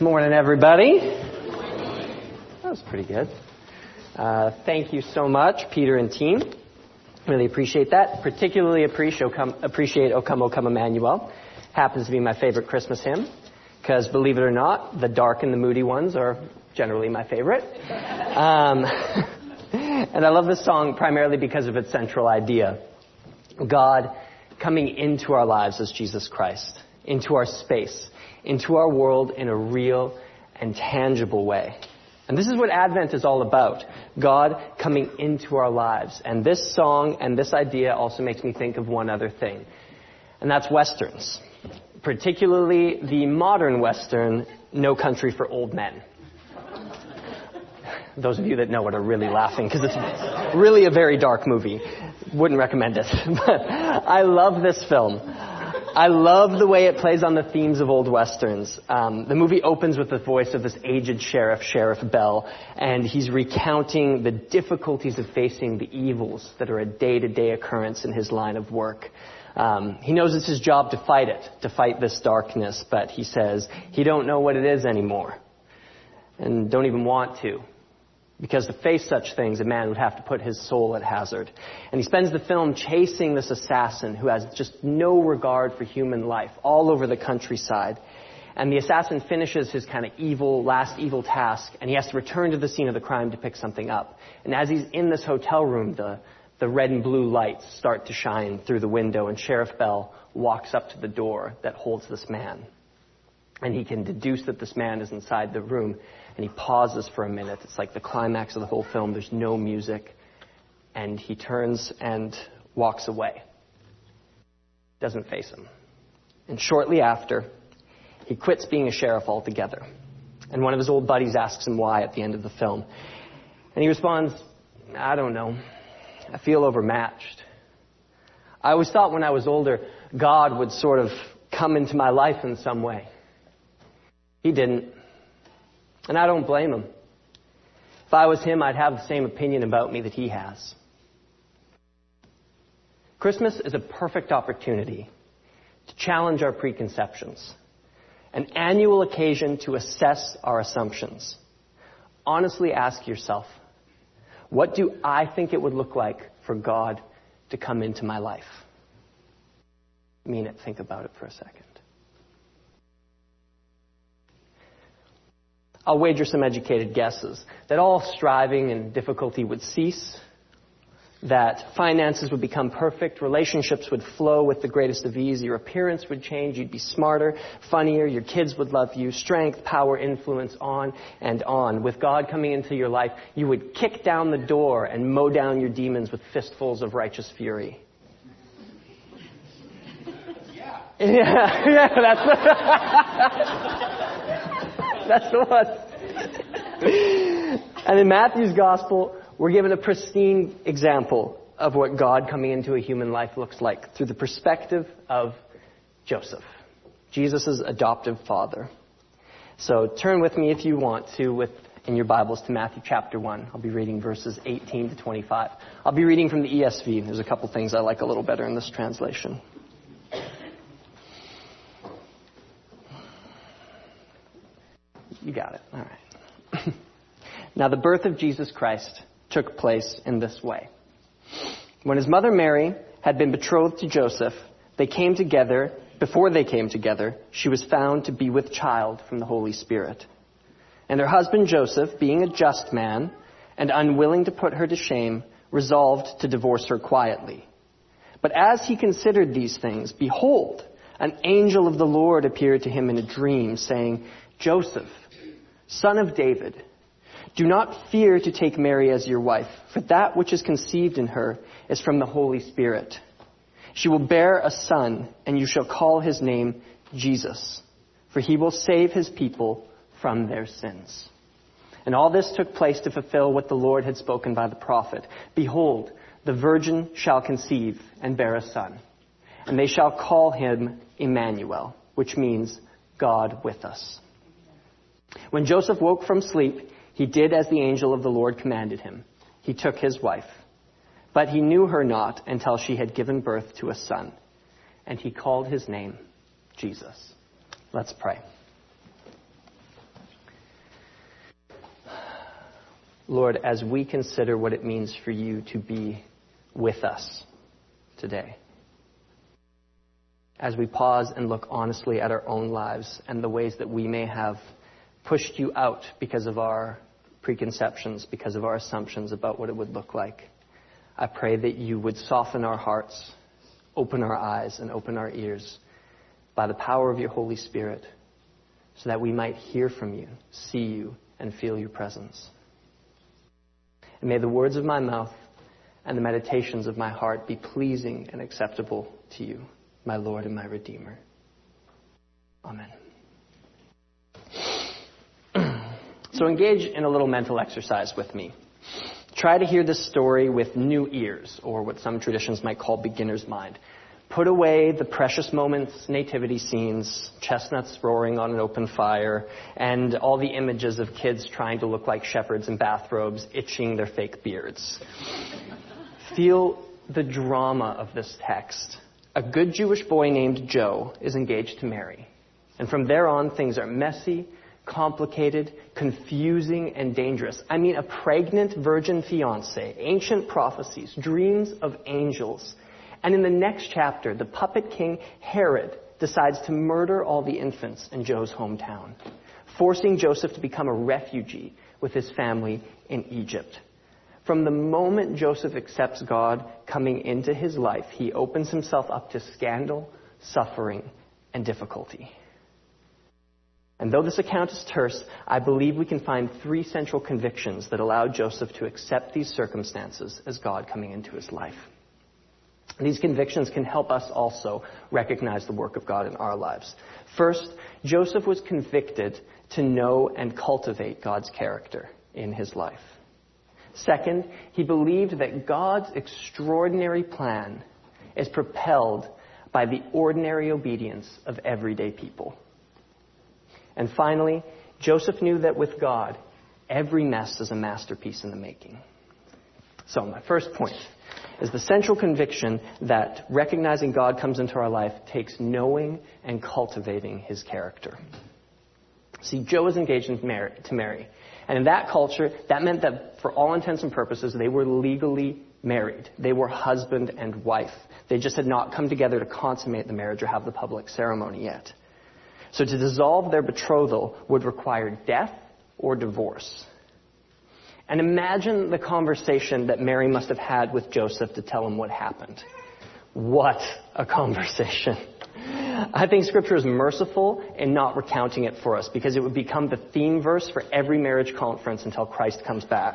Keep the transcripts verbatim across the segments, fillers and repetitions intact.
Morning, everybody. That was pretty good. Uh, thank you so much, Peter and team. Really appreciate that. Particularly appreciate O Come, appreciate O Come, O Come Emmanuel. Happens to be my favorite Christmas hymn. Because believe it or not, the dark and the moody ones are generally my favorite. Um, and I love this song primarily because of its central idea. God coming into our lives as Jesus Christ, into our space, into our world in a real and tangible way. And this is what Advent is all about. God coming into our lives. And this song and this idea also makes me think of one other thing. And that's Westerns. Particularly the modern Western, No Country for Old Men. Those of you that know it are really laughing because it's really a very dark movie. Wouldn't recommend it. But I love this film. I love the way it plays on the themes of old Westerns. Um, the movie opens with the voice of this aged sheriff, Sheriff Bell, and he's recounting the difficulties of facing the evils that are a day-to-day occurrence in his line of work. Um, he knows it's his job to fight it, to fight this darkness, but he says he don't know what it is anymore and don't even want to. Because to face such things, a man would have to put his soul at hazard. And he spends the film chasing this assassin who has just no regard for human life all over the countryside. And the assassin finishes his kind of evil, last evil task, and he has to return to the scene of the crime to pick something up. And as he's in this hotel room, the, the red and blue lights start to shine through the window, and Sheriff Bell walks up to the door that holds this man. And he can deduce that this man is inside the room. And he pauses for a minute. It's like the climax of the whole film. There's no music. And he turns and walks away. Doesn't face him. And shortly after, he quits being a sheriff altogether. And one of his old buddies asks him why at the end of the film. And he responds, I don't know. I feel overmatched. I always thought when I was older, God would sort of come into my life in some way. He didn't. And I don't blame him. If I was him, I'd have the same opinion about me that he has. Christmas is a perfect opportunity to challenge our preconceptions. An annual occasion to assess our assumptions. Honestly ask yourself, what do I think it would look like for God to come into my life? Mean it. Think about it for a second. I'll wager some educated guesses that all striving and difficulty would cease, that finances would become perfect, relationships would flow with the greatest of ease, your appearance would change, you'd be smarter, funnier, your kids would love you, strength, power, influence, on and on. With God coming into your life, you would kick down the door and mow down your demons with fistfuls of righteous fury. Yeah, yeah, yeah that's the... That's the one. And in Matthew's gospel, we're given a pristine example of what God coming into a human life looks like through the perspective of Joseph, Jesus' adoptive father. So turn with me if you want to with in your Bibles to Matthew chapter one. I'll be reading verses eighteen to twenty-five. I'll be reading from the E S V. There's a couple things I like a little better in this translation. You got it. All right. Now, the birth of Jesus Christ took place in this way. When his mother Mary had been betrothed to Joseph, they came together. Before they came together, she was found to be with child from the Holy Spirit. And her husband Joseph, being a just man and unwilling to put her to shame, resolved to divorce her quietly. But as he considered these things, behold, an angel of the Lord appeared to him in a dream, saying, Joseph, son of David, do not fear to take Mary as your wife, for that which is conceived in her is from the Holy Spirit. She will bear a son, and you shall call his name Jesus, for he will save his people from their sins. And all this took place to fulfill what the Lord had spoken by the prophet. Behold, the virgin shall conceive and bear a son, and they shall call him Emmanuel, which means God with us. When Joseph woke from sleep, he did as the angel of the Lord commanded him. He took his wife. But he knew her not until she had given birth to a son. And he called his name Jesus. Let's pray. Lord, as we consider what it means for you to be with us today, as we pause and look honestly at our own lives and the ways that we may have pushed you out because of our preconceptions, because of our assumptions about what it would look like, I pray that you would soften our hearts, open our eyes, and open our ears by the power of your Holy Spirit, so that we might hear from you, see you, and feel your presence. And may the words of my mouth and the meditations of my heart be pleasing and acceptable to you, my Lord and my Redeemer. Amen. So engage in a little mental exercise with me. Try to hear this story with new ears, or what some traditions might call beginner's mind. Put away the precious moments, nativity scenes, chestnuts roaring on an open fire, and all the images of kids trying to look like shepherds in bathrobes, itching their fake beards. Feel the drama of this text. A good Jewish boy named Joe is engaged to Mary. And from there on, things are messy, complicated, confusing, and dangerous. I mean, a pregnant virgin fiancé, ancient prophecies, dreams of angels. And in the next chapter, the puppet king Herod decides to murder all the infants in Joe's hometown, forcing Joseph to become a refugee with his family in Egypt. From the moment Joseph accepts God coming into his life, he opens himself up to scandal, suffering, and difficulty. And though this account is terse, I believe we can find three central convictions that allow Joseph to accept these circumstances as God coming into his life. These convictions can help us also recognize the work of God in our lives. First, Joseph was convicted to know and cultivate God's character in his life. Second, he believed that God's extraordinary plan is propelled by the ordinary obedience of everyday people. And finally, Joseph knew that with God, every mess is a masterpiece in the making. So my first point is the central conviction that recognizing God comes into our life takes knowing and cultivating his character. See, Joe was engaged to Mary. And in that culture, that meant that for all intents and purposes, they were legally married. They were husband and wife. They just had not come together to consummate the marriage or have the public ceremony yet. So to dissolve their betrothal would require death or divorce. And imagine the conversation that Mary must have had with Joseph to tell him what happened. What a conversation. I think Scripture is merciful in not recounting it for us, because it would become the theme verse for every marriage conference until Christ comes back.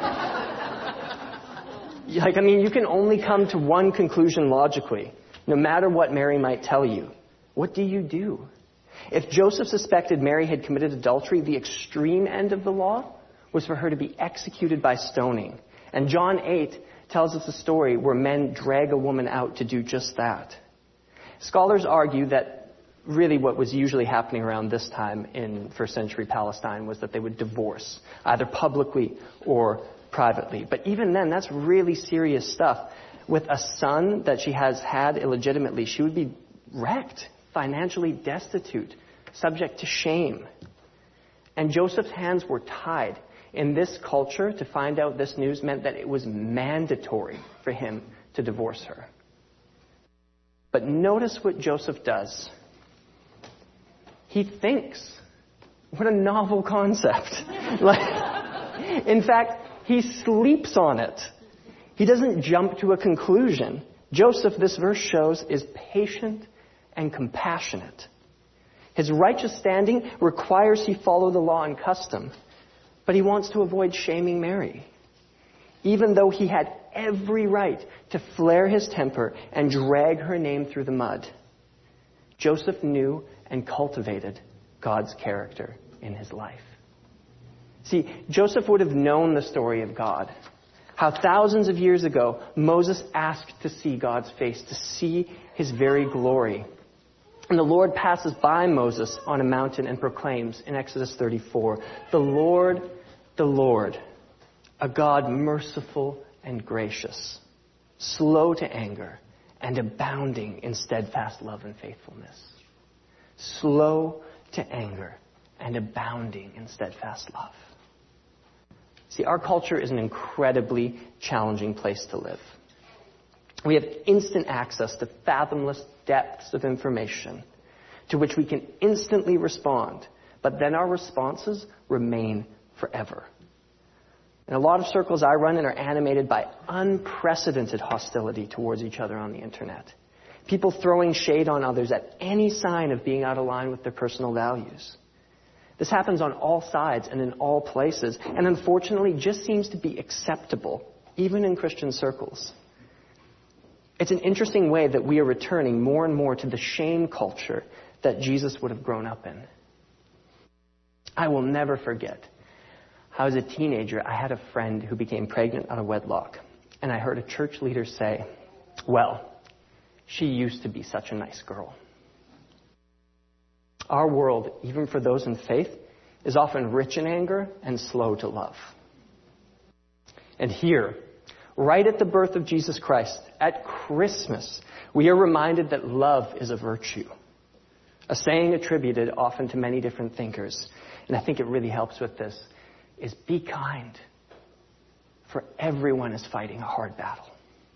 Like, I mean, you can only come to one conclusion logically, no matter what Mary might tell you. What do you do? If Joseph suspected Mary had committed adultery, the extreme end of the law was for her to be executed by stoning. And John eight tells us a story where men drag a woman out to do just that. Scholars argue that really what was usually happening around this time in first century Palestine was that they would divorce, either publicly or privately. But even then, that's really serious stuff. With a son that she has had illegitimately, she would be wrecked, financially destitute, subject to shame. And Joseph's hands were tied. In this culture, to find out this news meant that it was mandatory for him to divorce her. But notice what Joseph does. He thinks. What a novel concept. Like, in fact, he sleeps on it. He doesn't jump to a conclusion. Joseph, this verse shows, is patient and compassionate. His righteous standing requires he follow the law and custom, but he wants to avoid shaming Mary, even though he had every right to flare his temper and drag her name through the mud. Joseph knew and cultivated God's character in his life. See, Joseph would have known the story of God, how thousands of years ago Moses asked to see God's face, to see his very glory. And the Lord passes by Moses on a mountain and proclaims in Exodus thirty-four, "The Lord, the Lord, a God merciful and gracious, slow to anger, and abounding in steadfast love and faithfulness." Slow to anger and abounding in steadfast love. See, our culture is an incredibly challenging place to live. We have instant access to fathomless depths of information to which we can instantly respond, but then our responses remain forever. And a lot of circles I run in are animated by unprecedented hostility towards each other on the internet. People throwing shade on others at any sign of being out of line with their personal values. This happens on all sides and in all places, and unfortunately just seems to be acceptable, even in Christian circles. It's an interesting way that we are returning more and more to the shame culture that Jesus would have grown up in. I will never forget how, as a teenager, I had a friend who became pregnant out of wedlock, and I heard a church leader say, "Well, she used to be such a nice girl." Our world, even for those in faith, is often rich in anger and slow to love. And here, right at the birth of Jesus Christ, at Christmas, we are reminded that love is a virtue. A saying attributed often to many different thinkers, and I think it really helps with this, is be kind, for everyone is fighting a hard battle.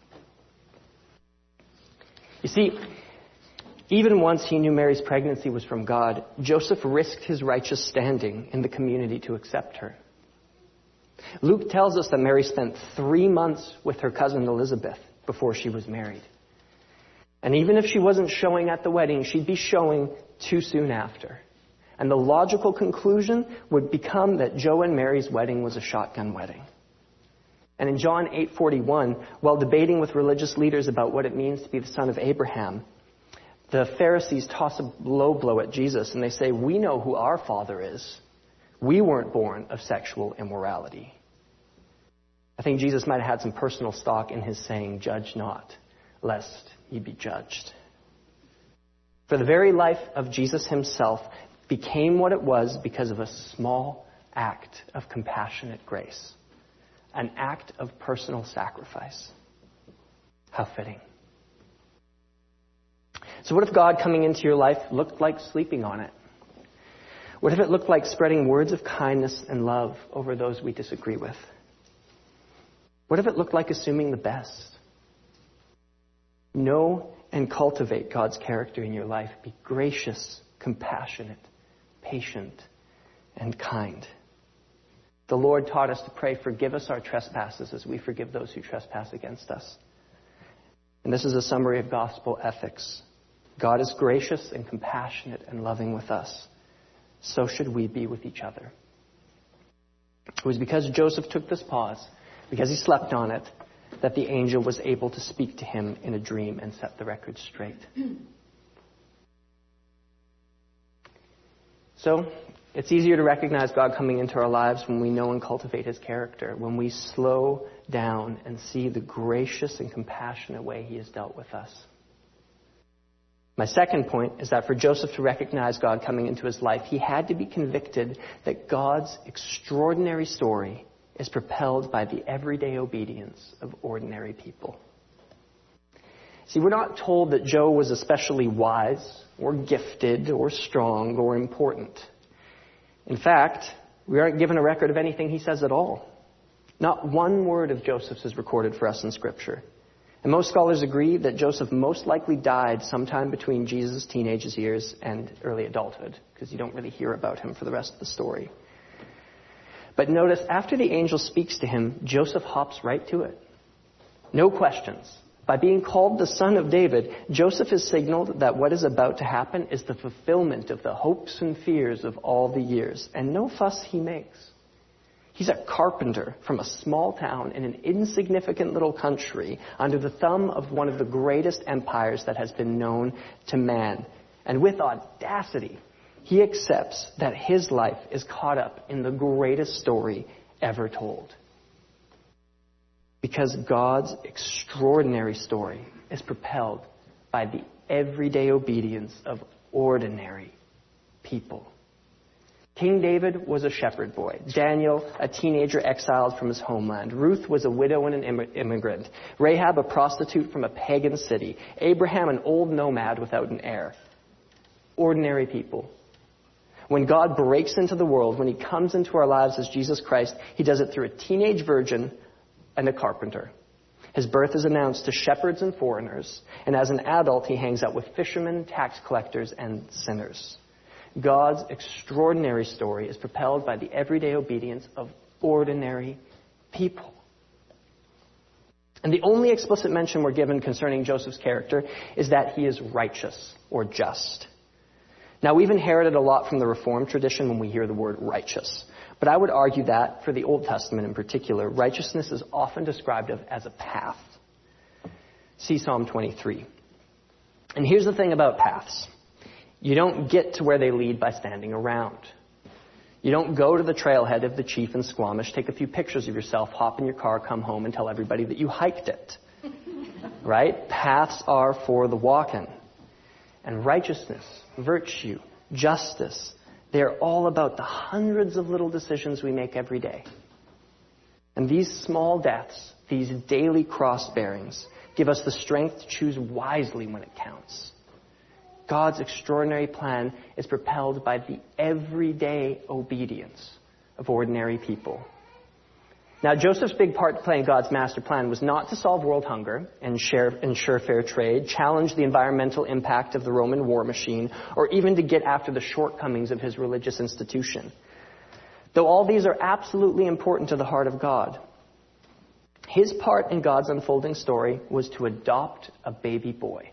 You see, even once he knew Mary's pregnancy was from God, Joseph risked his righteous standing in the community to accept her. Luke tells us that Mary spent three months with her cousin Elizabeth before she was married. And even if she wasn't showing at the wedding, she'd be showing too soon after. And the logical conclusion would become that Joe and Mary's wedding was a shotgun wedding. And in John eight forty-one, while debating with religious leaders about what it means to be the son of Abraham, the Pharisees toss a low blow at Jesus and they say, "We know who our father is. We weren't born of sexual immorality." I think Jesus might have had some personal stock in his saying, "Judge not, lest ye be judged." For the very life of Jesus himself became what it was because of a small act of compassionate grace. An act of personal sacrifice. How fitting. So what if God coming into your life looked like sleeping on it? What if it looked like spreading words of kindness and love over those we disagree with? What if it looked like assuming the best? Know and cultivate God's character in your life. Be gracious, compassionate, patient, and kind. The Lord taught us to pray, "Forgive us our trespasses as we forgive those who trespass against us." And this is a summary of gospel ethics. God is gracious and compassionate and loving with us. So should we be with each other. It was because Joseph took this pause, because he slept on it, that the angel was able to speak to him in a dream and set the record straight. So, it's easier to recognize God coming into our lives when we know and cultivate his character, when we slow down and see the gracious and compassionate way he has dealt with us. My second point is that for Joseph to recognize God coming into his life, he had to be convicted that God's extraordinary story is propelled by the everyday obedience of ordinary people. See, we're not told that Joe was especially wise or gifted or strong or important. In fact, we aren't given a record of anything he says at all. Not one word of Joseph's is recorded for us in Scripture. And most scholars agree that Joseph most likely died sometime between Jesus' teenage years and early adulthood, because you don't really hear about him for the rest of the story. But notice, after the angel speaks to him, Joseph hops right to it. No questions. By being called the son of David, Joseph has signaled that what is about to happen is the fulfillment of the hopes and fears of all the years, and no fuss he makes. He's a carpenter from a small town in an insignificant little country under the thumb of one of the greatest empires that has been known to man. And with audacity, he accepts that his life is caught up in the greatest story ever told. Because God's extraordinary story is propelled by the everyday obedience of ordinary people. King David was a shepherd boy. Daniel, a teenager exiled from his homeland. Ruth was a widow and an immigrant. Rahab, a prostitute from a pagan city. Abraham, an old nomad without an heir. Ordinary people. When God breaks into the world, when he comes into our lives as Jesus Christ, he does it through a teenage virgin and a carpenter. His birth is announced to shepherds and foreigners, and as an adult, he hangs out with fishermen, tax collectors, and sinners. God's extraordinary story is propelled by the everyday obedience of ordinary people. And the only explicit mention we're given concerning Joseph's character is that he is righteous or just. Now, we've inherited a lot from the Reformed tradition when we hear the word righteous. But I would argue that, for the Old Testament in particular, righteousness is often described of as a path. See Psalm twenty-three. And here's the thing about paths. You don't get to where they lead by standing around. You don't go to the trailhead of the Chief in Squamish, take a few pictures of yourself, hop in your car, come home, and tell everybody that you hiked it. Right? Paths are for the walking. And righteousness, virtue, justice, they're all about the hundreds of little decisions we make every day. And these small deaths, these daily cross-bearings, give us the strength to choose wisely when it counts. God's extraordinary plan is propelled by the everyday obedience of ordinary people. Now, Joseph's big part to play in God's master plan was not to solve world hunger, ensure, ensure fair trade, challenge the environmental impact of the Roman war machine, or even to get after the shortcomings of his religious institution. Though all these are absolutely important to the heart of God, his part in God's unfolding story was to adopt a baby boy.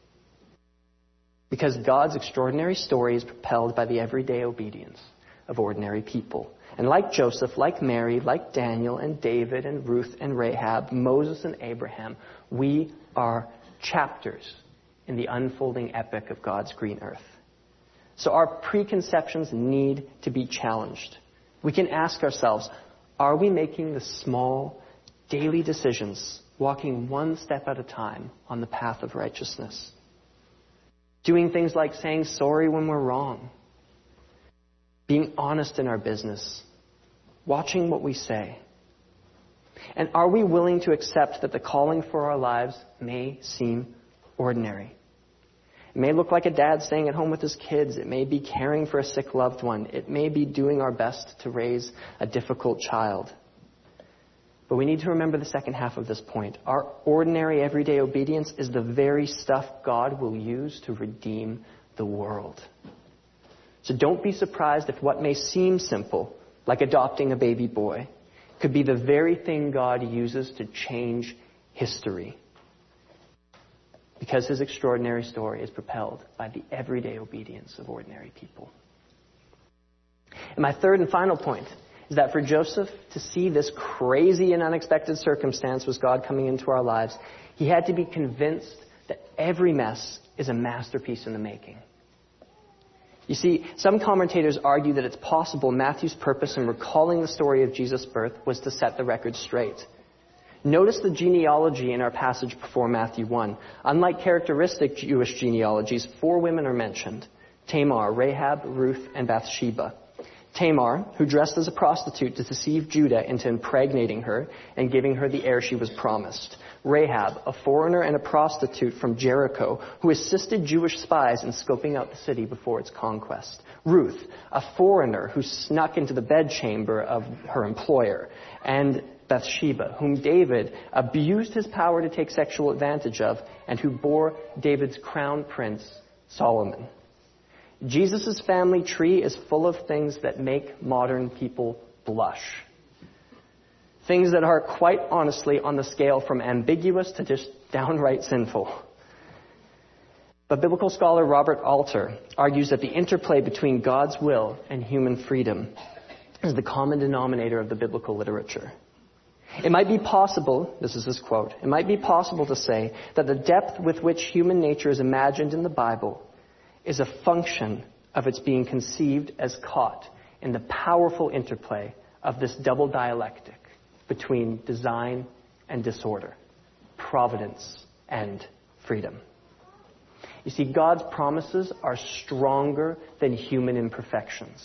Because God's extraordinary story is propelled by the everyday obedience of ordinary people. And like Joseph, like Mary, like Daniel and David and Ruth and Rahab, Moses and Abraham, we are chapters in the unfolding epic of God's green earth. So our preconceptions need to be challenged. We can ask ourselves, are we making the small, daily decisions, walking one step at a time on the path of righteousness? Doing things like saying sorry when we're wrong, being honest in our business, watching what we say. And are we willing to accept that the calling for our lives may seem ordinary? It may look like a dad staying at home with his kids. It may be caring for a sick loved one. It may be doing our best to raise a difficult child. But we need to remember the second half of this point. Our ordinary everyday obedience is the very stuff God will use to redeem the world. So don't be surprised if what may seem simple, like adopting a baby boy, could be the very thing God uses to change history. Because his extraordinary story is propelled by the everyday obedience of ordinary people. And my third and final point is that for Joseph to see this crazy and unexpected circumstance was God coming into our lives, he had to be convinced that every mess is a masterpiece in the making. You see, some commentators argue that it's possible Matthew's purpose in recalling the story of Jesus' birth was to set the record straight. Notice the genealogy in our passage before Matthew one. Unlike characteristic Jewish genealogies, four women are mentioned: Tamar, Rahab, Ruth, and Bathsheba. Tamar, who dressed as a prostitute to deceive Judah into impregnating her and giving her the heir she was promised. Rahab, a foreigner and a prostitute from Jericho, who assisted Jewish spies in scoping out the city before its conquest. Ruth, a foreigner who snuck into the bedchamber of her employer. And Bathsheba, whom David abused his power to take sexual advantage of, and who bore David's crown prince, Solomon. Jesus' family tree is full of things that make modern people blush. Things that are quite honestly on the scale from ambiguous to just downright sinful. But biblical scholar Robert Alter argues that the interplay between God's will and human freedom is the common denominator of the biblical literature. It might be possible, this is his quote, it might be possible to say that the depth with which human nature is imagined in the Bible is a function of its being conceived as caught in the powerful interplay of this double dialectic between design and disorder, providence and freedom. You see, God's promises are stronger than human imperfections.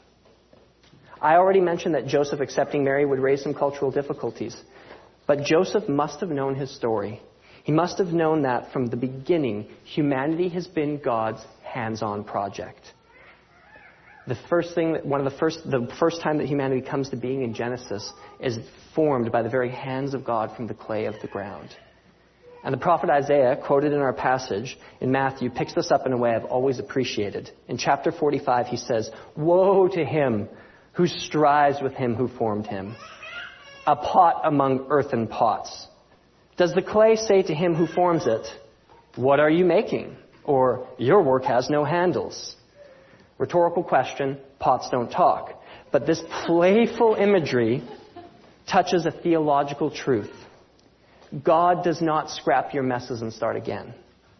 I already mentioned that Joseph accepting Mary would raise some cultural difficulties, but Joseph must have known his story. He must have known that from the beginning, humanity has been God's hands-on project. The first thing, that, one of the first, the first time that humanity comes to being in Genesis is formed by the very hands of God from the clay of the ground. And the prophet Isaiah, quoted in our passage in Matthew, picks this up in a way I've always appreciated. In chapter forty-five, he says, "Woe to him who strives with him who formed him, a pot among earthen pots. Does the clay say to him who forms it, 'What are you making?' Or, 'Your work has no handles'?" Rhetorical question, pots don't talk. But this playful imagery touches a theological truth. God does not scrap your messes and start again.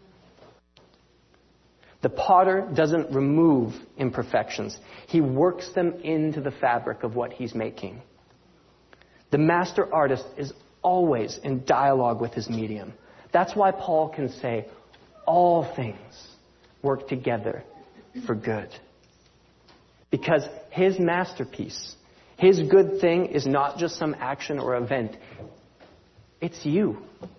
The potter doesn't remove imperfections. He works them into the fabric of what he's making. The master artist is always in dialogue with his medium. That's why Paul can say, all things work together for good. Because his masterpiece, his good thing is not just some action or event. It's you.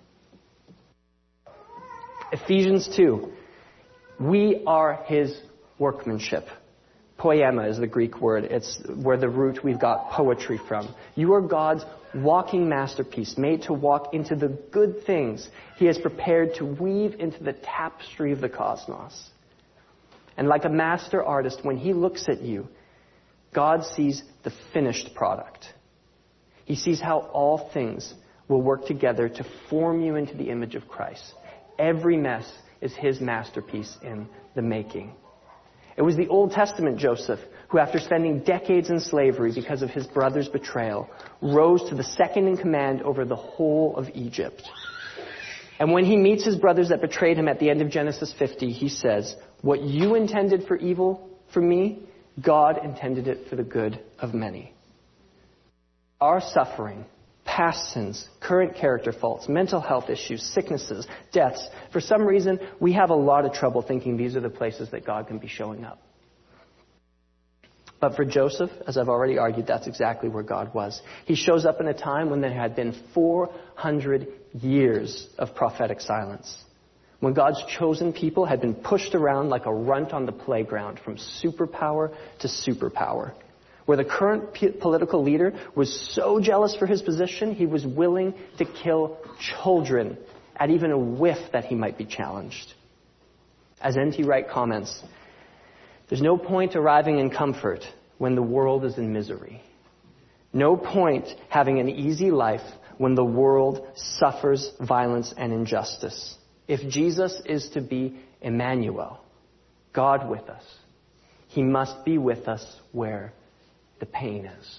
Ephesians two. We are his workmanship. Poema is the Greek word. It's where the root we've got poetry from. You are God's walking masterpiece, made to walk into the good things he has prepared to weave into the tapestry of the cosmos. And like a master artist, when he looks at you, God sees the finished product. He sees how all things will work together to form you into the image of Christ. Every mess is his masterpiece in the making. It was the Old Testament Joseph who, after spending decades in slavery because of his brother's betrayal, rose to the second in command over the whole of Egypt. And when he meets his brothers that betrayed him at the end of Genesis fifty, he says, "What you intended for evil for me, God intended it for the good of many." Our suffering, past sins, current character faults, mental health issues, sicknesses, deaths, for some reason, we have a lot of trouble thinking these are the places that God can be showing up. But for Joseph, as I've already argued, that's exactly where God was. He shows up in a time when there had been four hundred years of prophetic silence. When God's chosen people had been pushed around like a runt on the playground from superpower to superpower. Where the current p- political leader was so jealous for his position, he was willing to kill children at even a whiff that he might be challenged. As N T Wright comments, there's no point arriving in comfort when the world is in misery. No point having an easy life when the world suffers violence and injustice. If Jesus is to be Emmanuel, God with us, he must be with us where the pain is.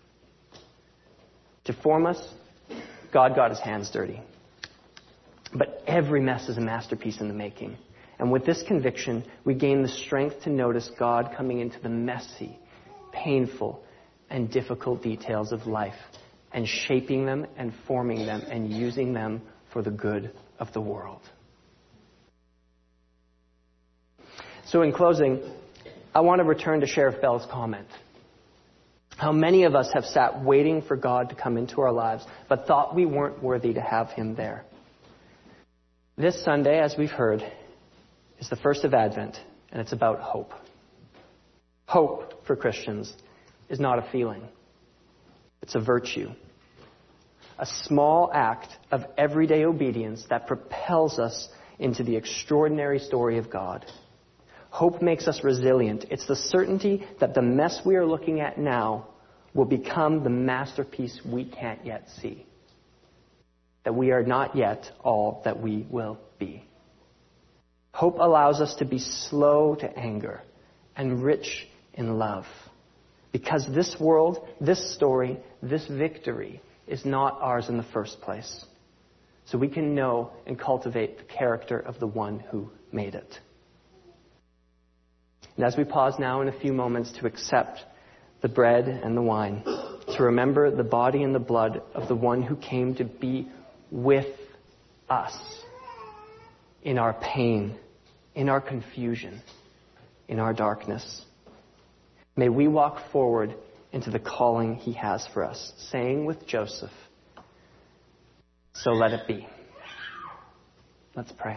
To form us, God got his hands dirty. But every mess is a masterpiece in the making. And with this conviction, we gain the strength to notice God coming into the messy, painful, and difficult details of life and shaping them and forming them and using them for the good of the world. So in closing, I want to return to Sheriff Bell's comment. How many of us have sat waiting for God to come into our lives, but thought we weren't worthy to have him there. This Sunday, as we've heard, is the first of Advent, and it's about hope. Hope, for Christians, is not a feeling. It's a virtue. A small act of everyday obedience that propels us into the extraordinary story of God. Hope makes us resilient. It's the certainty that the mess we are looking at now will become the masterpiece we can't yet see. That we are not yet all that we will be. Hope allows us to be slow to anger and rich in love. Because this world, this story, this victory is not ours in the first place. So we can know and cultivate the character of the one who made it. And as we pause now in a few moments to accept the bread and the wine, to remember the body and the blood of the one who came to be with us in our pain, in our confusion, in our darkness. May we walk forward into the calling he has for us, saying with Joseph, "So let it be." Let's pray.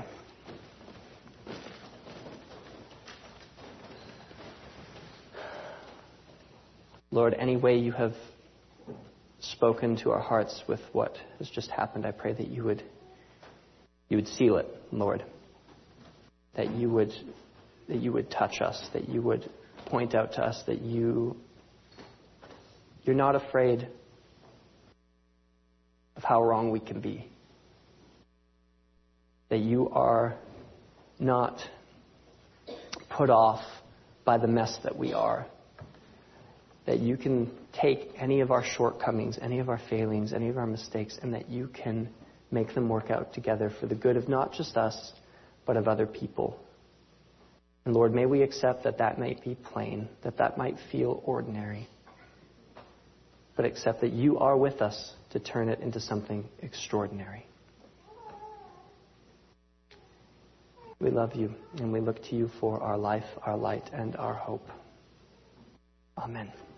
Lord, any way you have spoken to our hearts with what has just happened, I pray that you would you would seal it, Lord. That you would that you would touch us, that you would point out to us that you you're not afraid of how wrong we can be. That you are not put off by the mess that we are. That you can take any of our shortcomings, any of our failings, any of our mistakes, and that you can make them work out together for the good of not just us, but of other people. And Lord, may we accept that that might be plain, that that might feel ordinary, but accept that you are with us to turn it into something extraordinary. We love you, and we look to you for our life, our light, and our hope. Amen.